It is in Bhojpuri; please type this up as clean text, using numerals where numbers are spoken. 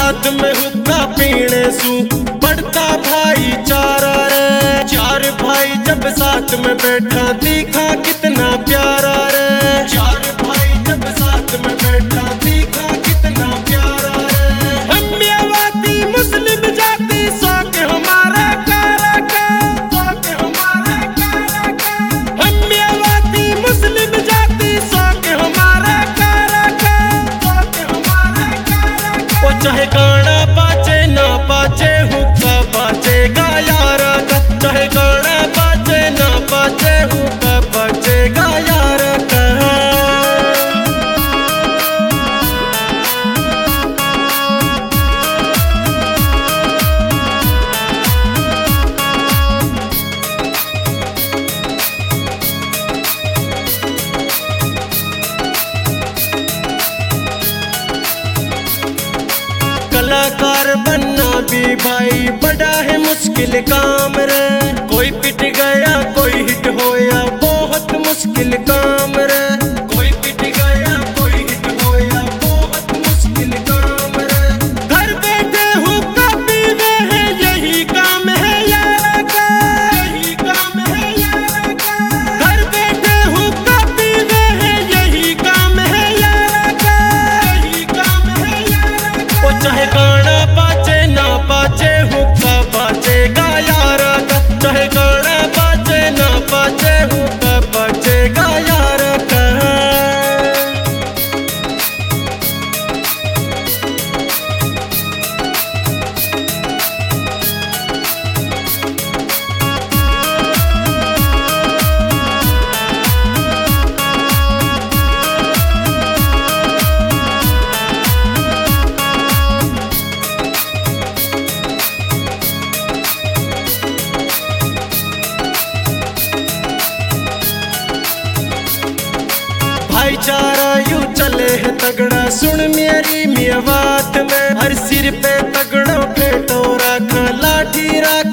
साथ में हुक्का पीने सू बढ़ता भाईचारा रे। चार भाई जब साथ में बैठा दिखा कितना प्यारा रे। चार भाई जब साथ में बैठा दिखा कितना प्यारा रे। हम मेवाती मुस्लिम जाति शौक हमारा कारा का, शौक हमारा कारा का। हम मेवाती मुस्लिम जाति शौक हमारा कारा का, शौक हमारा कारा का। वो चाहे गाना बाजे ना बाजे हुक्का बाजेगा यार का। चाहे गाना बाजे ना बाजे हुक्का बाजेगा यार का। कलाकार बनना भी भाई बड़ा है मुश्किल काम रे। कोई पिट गया कोई हिट होया बहुत मुश्किल काम रे। कोई पिट गया कोई हिट होया बहुत मुश्किल काम रे। घर बैठे हुक्का पीवे है यही काम है यार का, यही काम है यार का। घर बैठे हुक्का पीवे है यही काम है यार का, यही काम है यार का। वो चाहे गाना बाजे ना बाजे हुक्का बाजेगा यार का। चाहे गाना बाजे ना बाजे हुक्का बाजेगा यार का। भाईचारा यूं चले है तगड़ा सुन मेरी मियां बात में। हर सिर पे तगड़ो फेंटो रखा लाठी रख